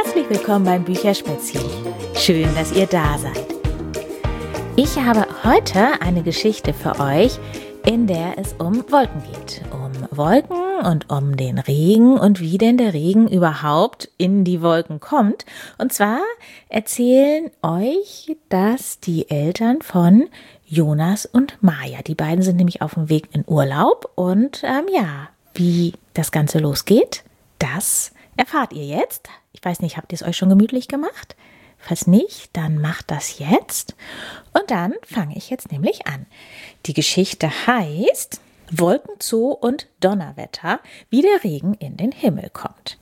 Herzlich willkommen beim Bücherspätzchen. Schön, dass ihr da seid. Ich habe heute eine Geschichte für euch, in der es um Wolken geht. Um Wolken und um den Regen und wie denn der Regen überhaupt in die Wolken kommt. Und zwar erzählen euch das die Eltern von Jonas und Maja. Die beiden sind nämlich auf dem Weg in Urlaub und wie das Ganze losgeht, das erfahrt ihr jetzt. Ich weiß nicht, habt ihr es euch schon gemütlich gemacht? Falls nicht, dann macht das jetzt. Und dann fange ich jetzt nämlich an. Die Geschichte heißt Wolkenzoo und Donnerwetter, wie der Regen in den Himmel kommt.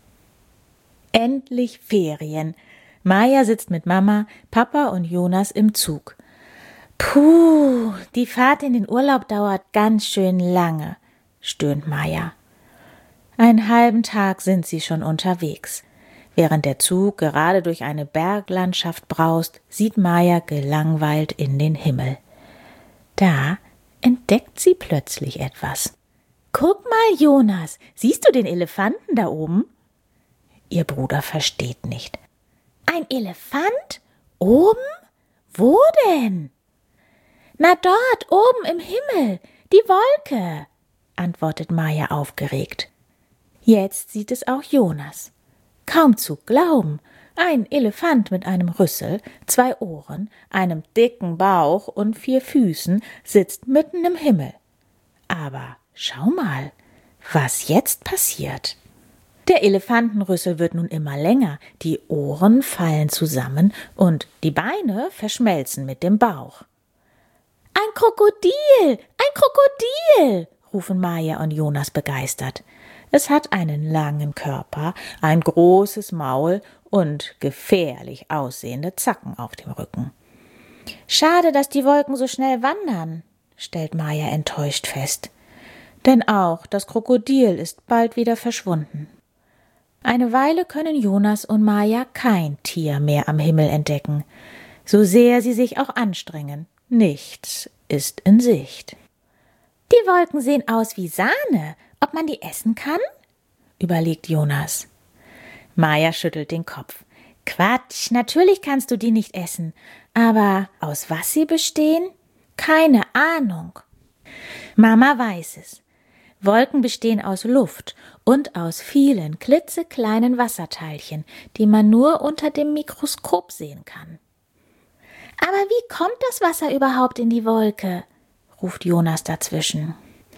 Endlich Ferien. Maja sitzt mit Mama, Papa und Jonas im Zug. Puh, die Fahrt in den Urlaub dauert ganz schön lange, stöhnt Maja. Einen halben Tag sind sie schon unterwegs. Während der Zug gerade durch eine Berglandschaft braust, sieht Maja gelangweilt in den Himmel. Da entdeckt sie plötzlich etwas. »Guck mal, Jonas, siehst du den Elefanten da oben?« Ihr Bruder versteht nicht. »Ein Elefant? Oben? Wo denn?« »Na dort, oben im Himmel, die Wolke«, antwortet Maja aufgeregt. Jetzt sieht es auch Jonas. Kaum zu glauben, ein Elefant mit einem Rüssel, 2 Ohren, einem dicken Bauch und 4 Füßen sitzt mitten im Himmel. Aber schau mal, was jetzt passiert. Der Elefantenrüssel wird nun immer länger, die Ohren fallen zusammen und die Beine verschmelzen mit dem Bauch. »Ein Krokodil! Ein Krokodil!« rufen Maja und Jonas begeistert. Es hat einen langen Körper, ein großes Maul und gefährlich aussehende Zacken auf dem Rücken. »Schade, dass die Wolken so schnell wandern«, stellt Maja enttäuscht fest. Denn auch das Krokodil ist bald wieder verschwunden. Eine Weile können Jonas und Maja kein Tier mehr am Himmel entdecken, so sehr sie sich auch anstrengen. Nichts ist in Sicht. »Die Wolken sehen aus wie Sahne. Ob man die essen kann?« überlegt Jonas. Maja schüttelt den Kopf. »Quatsch, natürlich kannst du die nicht essen. Aber aus was sie bestehen? Keine Ahnung.« Mama weiß es. Wolken bestehen aus Luft und aus vielen klitzekleinen Wasserteilchen, die man nur unter dem Mikroskop sehen kann. »Aber wie kommt das Wasser überhaupt in die Wolke?« ruft Jonas dazwischen.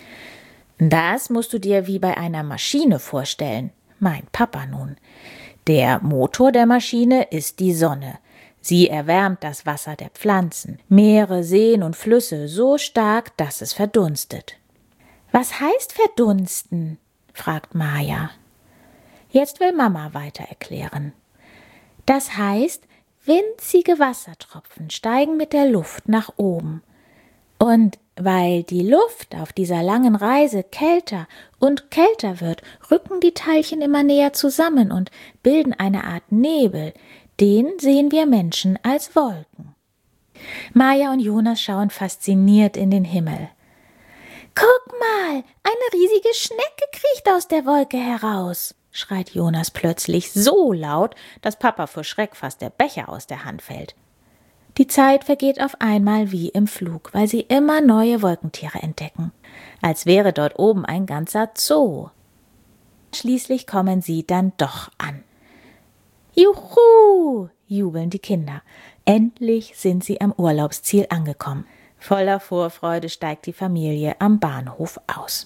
»Das musst du dir wie bei einer Maschine vorstellen«, meint Papa nun. »Der Motor der Maschine ist die Sonne. Sie erwärmt das Wasser der Pflanzen, Meere, Seen und Flüsse so stark, dass es verdunstet.« »Was heißt verdunsten?« fragt Maja. Jetzt will Mama weiter erklären. »Das heißt, winzige Wassertropfen steigen mit der Luft nach oben. Und weil die Luft auf dieser langen Reise kälter und kälter wird, rücken die Teilchen immer näher zusammen und bilden eine Art Nebel. Den sehen wir Menschen als Wolken.« Maja und Jonas schauen fasziniert in den Himmel. »Guck mal, eine riesige Schnecke kriecht aus der Wolke heraus«, schreit Jonas plötzlich so laut, dass Papa vor Schreck fast der Becher aus der Hand fällt. Die Zeit vergeht auf einmal wie im Flug, weil sie immer neue Wolkentiere entdecken. Als wäre dort oben ein ganzer Zoo. Schließlich kommen sie dann doch an. »Juhu«, jubeln die Kinder. Endlich sind sie am Urlaubsziel angekommen. Voller Vorfreude steigt die Familie am Bahnhof aus.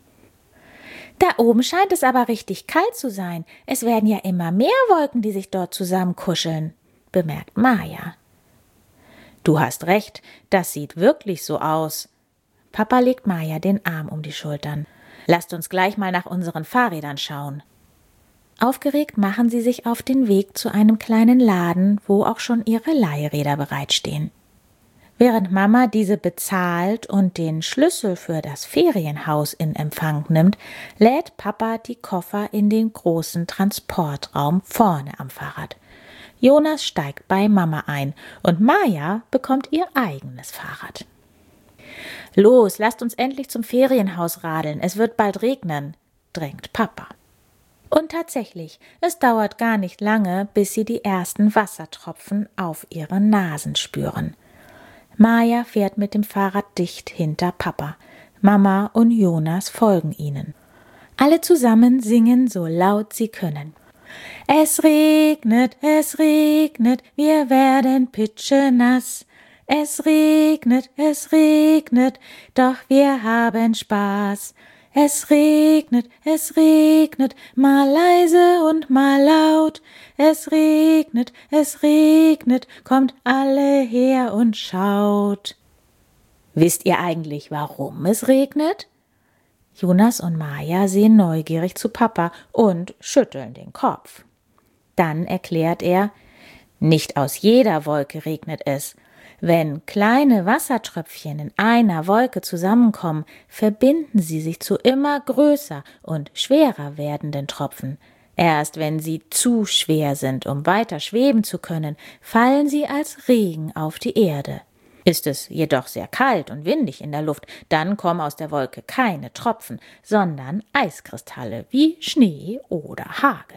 »Da oben scheint es aber richtig kalt zu sein. Es werden ja immer mehr Wolken, die sich dort zusammenkuscheln«, bemerkt Maja. »Du hast recht, das sieht wirklich so aus.« Papa legt Maja den Arm um die Schultern. »Lasst uns gleich mal nach unseren Fahrrädern schauen.« Aufgeregt machen sie sich auf den Weg zu einem kleinen Laden, wo auch schon ihre Leihräder bereitstehen. Während Mama diese bezahlt und den Schlüssel für das Ferienhaus in Empfang nimmt, lädt Papa die Koffer in den großen Transportraum vorne am Fahrrad. Jonas steigt bei Mama ein und Maja bekommt ihr eigenes Fahrrad. »Los, lasst uns endlich zum Ferienhaus radeln, es wird bald regnen«, drängt Papa. Und tatsächlich, es dauert gar nicht lange, bis sie die ersten Wassertropfen auf ihren Nasen spüren. Maja fährt mit dem Fahrrad dicht hinter Papa. Mama und Jonas folgen ihnen. Alle zusammen singen so laut sie können. Es regnet, wir werden pitschenass. Es regnet, doch wir haben Spaß. Es regnet, mal leise und mal laut. Es regnet, kommt alle her und schaut. Wisst ihr eigentlich, warum es regnet? Jonas und Maja sehen neugierig zu Papa und schütteln den Kopf. Dann erklärt er, nicht aus jeder Wolke regnet es. Wenn kleine Wassertröpfchen in einer Wolke zusammenkommen, verbinden sie sich zu immer größer und schwerer werdenden Tropfen. Erst wenn sie zu schwer sind, um weiter schweben zu können, fallen sie als Regen auf die Erde. Ist es jedoch sehr kalt und windig in der Luft, dann kommen aus der Wolke keine Tropfen, sondern Eiskristalle wie Schnee oder Hagel.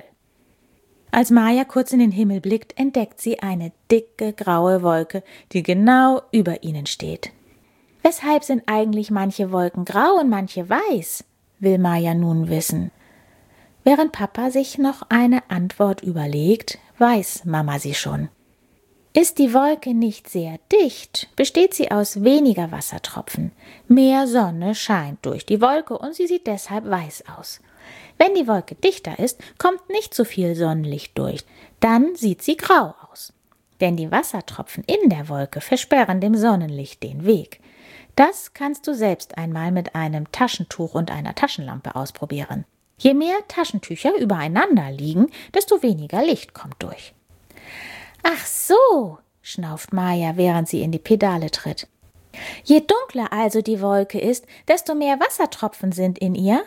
Als Maja kurz in den Himmel blickt, entdeckt sie eine dicke graue Wolke, die genau über ihnen steht. Weshalb sind eigentlich manche Wolken grau und manche weiß, will Maja nun wissen. Während Papa sich noch eine Antwort überlegt, weiß Mama sie schon. Ist die Wolke nicht sehr dicht, besteht sie aus weniger Wassertropfen. Mehr Sonne scheint durch die Wolke und sie sieht deshalb weiß aus. Wenn die Wolke dichter ist, kommt nicht so viel Sonnenlicht durch, dann sieht sie grau aus. Denn die Wassertropfen in der Wolke versperren dem Sonnenlicht den Weg. Das kannst du selbst einmal mit einem Taschentuch und einer Taschenlampe ausprobieren. Je mehr Taschentücher übereinander liegen, desto weniger Licht kommt durch. »Ach so«, schnauft Maja, während sie in die Pedale tritt. »Je dunkler also die Wolke ist, desto mehr Wassertropfen sind in ihr?«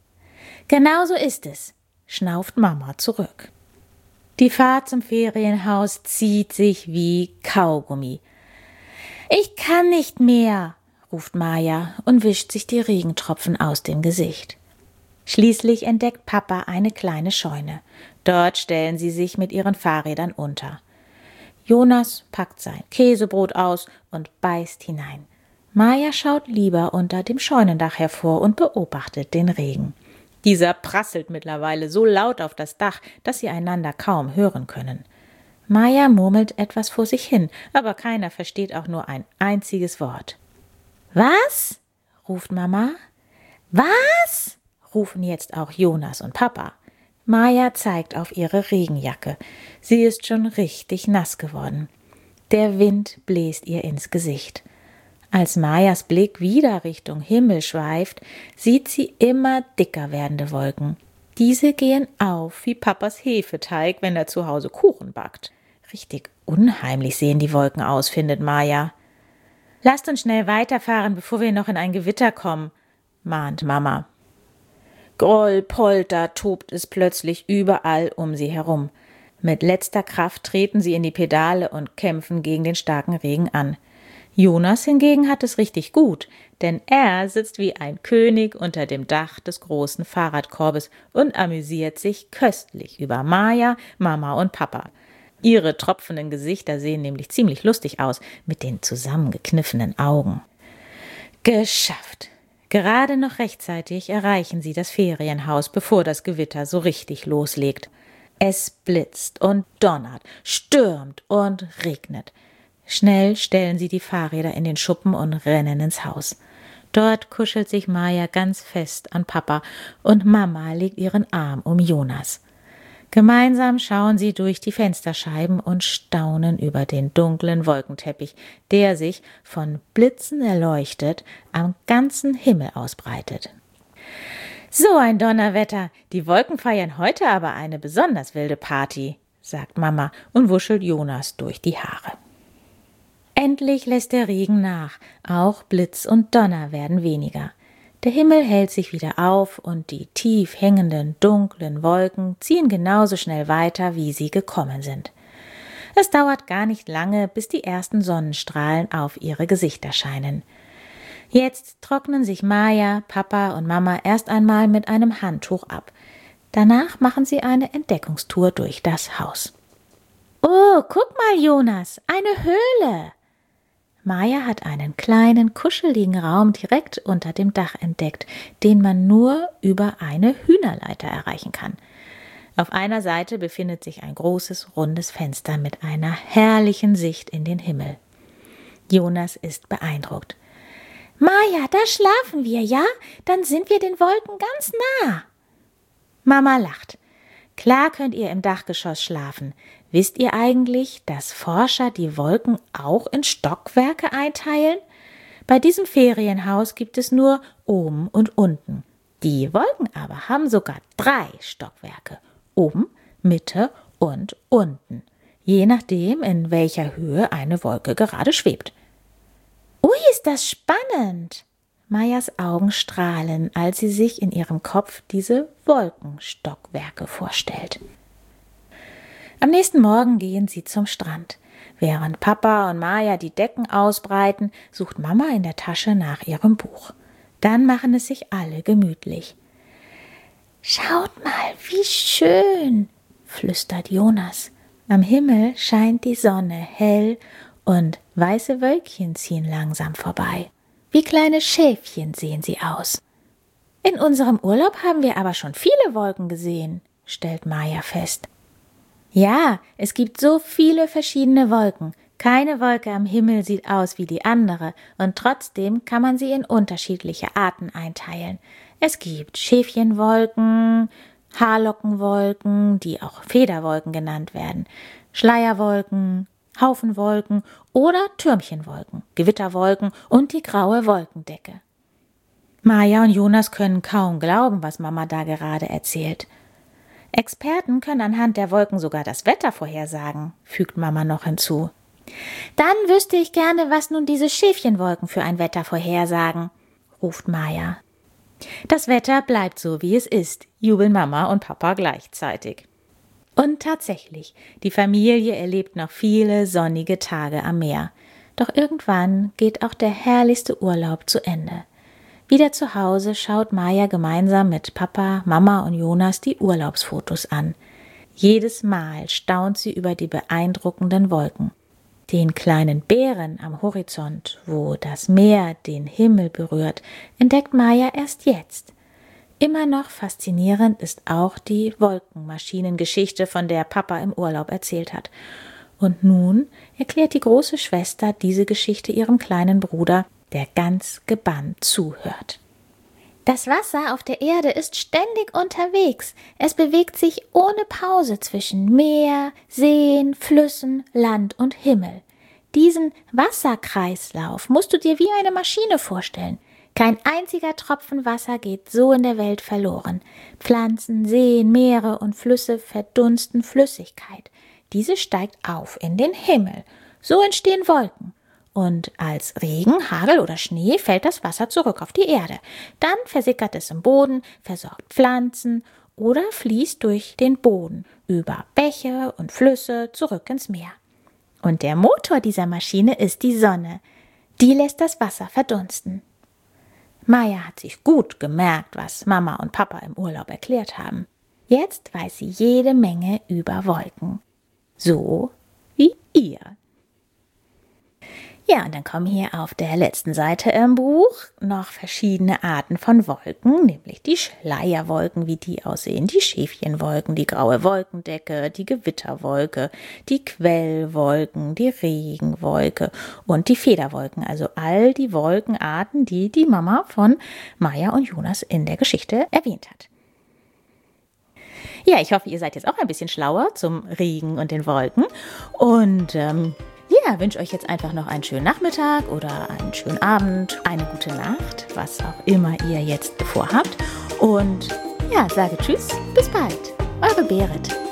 »Genau so ist es«, schnauft Mama zurück. Die Fahrt zum Ferienhaus zieht sich wie Kaugummi. »Ich kann nicht mehr«, ruft Maja und wischt sich die Regentropfen aus dem Gesicht. Schließlich entdeckt Papa eine kleine Scheune. Dort stellen sie sich mit ihren Fahrrädern unter. Jonas packt sein Käsebrot aus und beißt hinein. Maja schaut lieber unter dem Scheunendach hervor und beobachtet den Regen. Dieser prasselt mittlerweile so laut auf das Dach, dass sie einander kaum hören können. Maja murmelt etwas vor sich hin, aber keiner versteht auch nur ein einziges Wort. »Was?« ruft Mama. »Was?« rufen jetzt auch Jonas und Papa. Maja zeigt auf ihre Regenjacke. Sie ist schon richtig nass geworden. Der Wind bläst ihr ins Gesicht. Als Majas Blick wieder Richtung Himmel schweift, sieht sie immer dicker werdende Wolken. Diese gehen auf wie Papas Hefeteig, wenn er zu Hause Kuchen backt. Richtig unheimlich sehen die Wolken aus, findet Maja. »Lasst uns schnell weiterfahren, bevor wir noch in ein Gewitter kommen«, mahnt Mama. Groll, Polter tobt es plötzlich überall um sie herum. Mit letzter Kraft treten sie in die Pedale und kämpfen gegen den starken Regen an. Jonas hingegen hat es richtig gut, denn er sitzt wie ein König unter dem Dach des großen Fahrradkorbes und amüsiert sich köstlich über Maja, Mama und Papa. Ihre tropfenden Gesichter sehen nämlich ziemlich lustig aus, mit den zusammengekniffenen Augen. Geschafft! Gerade noch rechtzeitig erreichen sie das Ferienhaus, bevor das Gewitter so richtig loslegt. Es blitzt und donnert, stürmt und regnet. Schnell stellen sie die Fahrräder in den Schuppen und rennen ins Haus. Dort kuschelt sich Maja ganz fest an Papa und Mama legt ihren Arm um Jonas. Gemeinsam schauen sie durch die Fensterscheiben und staunen über den dunklen Wolkenteppich, der sich, von Blitzen erleuchtet, am ganzen Himmel ausbreitet. »So ein Donnerwetter! Die Wolken feiern heute aber eine besonders wilde Party«, sagt Mama und wuschelt Jonas durch die Haare. Endlich lässt der Regen nach, auch Blitz und Donner werden weniger. Der Himmel hält sich wieder auf und die tief hängenden, dunklen Wolken ziehen genauso schnell weiter, wie sie gekommen sind. Es dauert gar nicht lange, bis die ersten Sonnenstrahlen auf ihre Gesichter scheinen. Jetzt trocknen sich Maja, Papa und Mama erst einmal mit einem Handtuch ab. Danach machen sie eine Entdeckungstour durch das Haus. »Oh, guck mal, Jonas, eine Höhle!« Maja hat einen kleinen, kuscheligen Raum direkt unter dem Dach entdeckt, den man nur über eine Hühnerleiter erreichen kann. Auf einer Seite befindet sich ein großes, rundes Fenster mit einer herrlichen Sicht in den Himmel. Jonas ist beeindruckt. »Maja, da schlafen wir, ja? Dann sind wir den Wolken ganz nah.« Mama lacht. »Klar könnt ihr im Dachgeschoss schlafen. Wisst ihr eigentlich, dass Forscher die Wolken auch in Stockwerke einteilen? Bei diesem Ferienhaus gibt es nur oben und unten. Die Wolken aber haben sogar 3 Stockwerke. Oben, Mitte und unten. Je nachdem, in welcher Höhe eine Wolke gerade schwebt.« »Ui, ist das spannend!« Majas Augen strahlen, als sie sich in ihrem Kopf diese Wolkenstockwerke vorstellt. Am nächsten Morgen gehen sie zum Strand. Während Papa und Maja die Decken ausbreiten, sucht Mama in der Tasche nach ihrem Buch. Dann machen es sich alle gemütlich. »Schaut mal, wie schön«, flüstert Jonas. Am Himmel scheint die Sonne hell und weiße Wölkchen ziehen langsam vorbei. Wie kleine Schäfchen sehen sie aus. »In unserem Urlaub haben wir aber schon viele Wolken gesehen«, stellt Maja fest. »Ja, es gibt so viele verschiedene Wolken. Keine Wolke am Himmel sieht aus wie die andere und trotzdem kann man sie in unterschiedliche Arten einteilen. Es gibt Schäfchenwolken, Haarlockenwolken, die auch Federwolken genannt werden, Schleierwolken, Haufenwolken oder Türmchenwolken, Gewitterwolken und die graue Wolkendecke.« Maja und Jonas können kaum glauben, was Mama da gerade erzählt. »Experten können anhand der Wolken sogar das Wetter vorhersagen«, fügt Mama noch hinzu. »Dann wüsste ich gerne, was nun diese Schäfchenwolken für ein Wetter vorhersagen«, ruft Maja. »Das Wetter bleibt so, wie es ist«, jubeln Mama und Papa gleichzeitig. Und tatsächlich, die Familie erlebt noch viele sonnige Tage am Meer. Doch irgendwann geht auch der herrlichste Urlaub zu Ende. Wieder zu Hause schaut Maja gemeinsam mit Papa, Mama und Jonas die Urlaubsfotos an. Jedes Mal staunt sie über die beeindruckenden Wolken. Den kleinen Bären am Horizont, wo das Meer den Himmel berührt, entdeckt Maja erst jetzt. Immer noch faszinierend ist auch die Wolkenmaschinengeschichte, von der Papa im Urlaub erzählt hat. Und nun erklärt die große Schwester diese Geschichte ihrem kleinen Bruder, der ganz gebannt zuhört. »Das Wasser auf der Erde ist ständig unterwegs. Es bewegt sich ohne Pause zwischen Meer, Seen, Flüssen, Land und Himmel. Diesen Wasserkreislauf musst du dir wie eine Maschine vorstellen. Kein einziger Tropfen Wasser geht so in der Welt verloren. Pflanzen, Seen, Meere und Flüsse verdunsten Flüssigkeit. Diese steigt auf in den Himmel. So entstehen Wolken. Und als Regen, Hagel oder Schnee fällt das Wasser zurück auf die Erde. Dann versickert es im Boden, versorgt Pflanzen oder fließt durch den Boden über Bäche und Flüsse zurück ins Meer. Und der Motor dieser Maschine ist die Sonne. Die lässt das Wasser verdunsten.« Maja hat sich gut gemerkt, was Mama und Papa im Urlaub erklärt haben. Jetzt weiß sie jede Menge über Wolken. So wie ihr. Ja, und dann kommen hier auf der letzten Seite im Buch noch verschiedene Arten von Wolken, nämlich die Schleierwolken, wie die aussehen, die Schäfchenwolken, die graue Wolkendecke, die Gewitterwolke, die Quellwolken, die Regenwolke und die Federwolken, also all die Wolkenarten, die die Mama von Maja und Jonas in der Geschichte erwähnt hat. Ja, ich hoffe, ihr seid jetzt auch ein bisschen schlauer zum Regen und den Wolken und ja, wünsche euch jetzt einfach noch einen schönen Nachmittag oder einen schönen Abend, eine gute Nacht, was auch immer ihr jetzt vorhabt. Und ja, sage Tschüss, bis bald. Eure Berit.